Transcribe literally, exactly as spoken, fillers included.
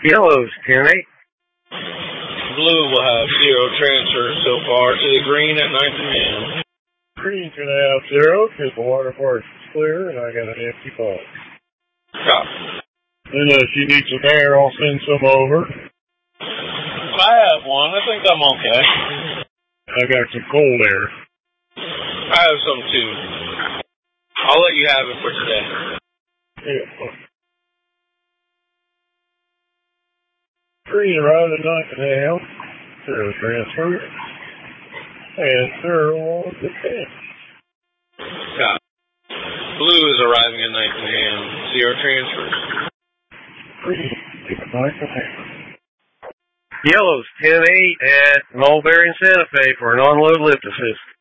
Yellow's ten eight. Blue will have zero transfer so far to the green at nineteen a m. Green's going to have zero because the water park's clear and I got an empty box. Copy. And uh, if you need some air, I'll send some over. I have one. I think I'm okay. I got some cold air. I have some too. I'll let you have it for today. Yeah. Green arrived at nineteen a m. Zero transfer. And zero on the ten. Copy. Blue is arriving at nineteen a m. Zero transfers. Green, nineteen a m. Yellow's ten eight at Mulberry and Santa Fe for an on-load lift assist.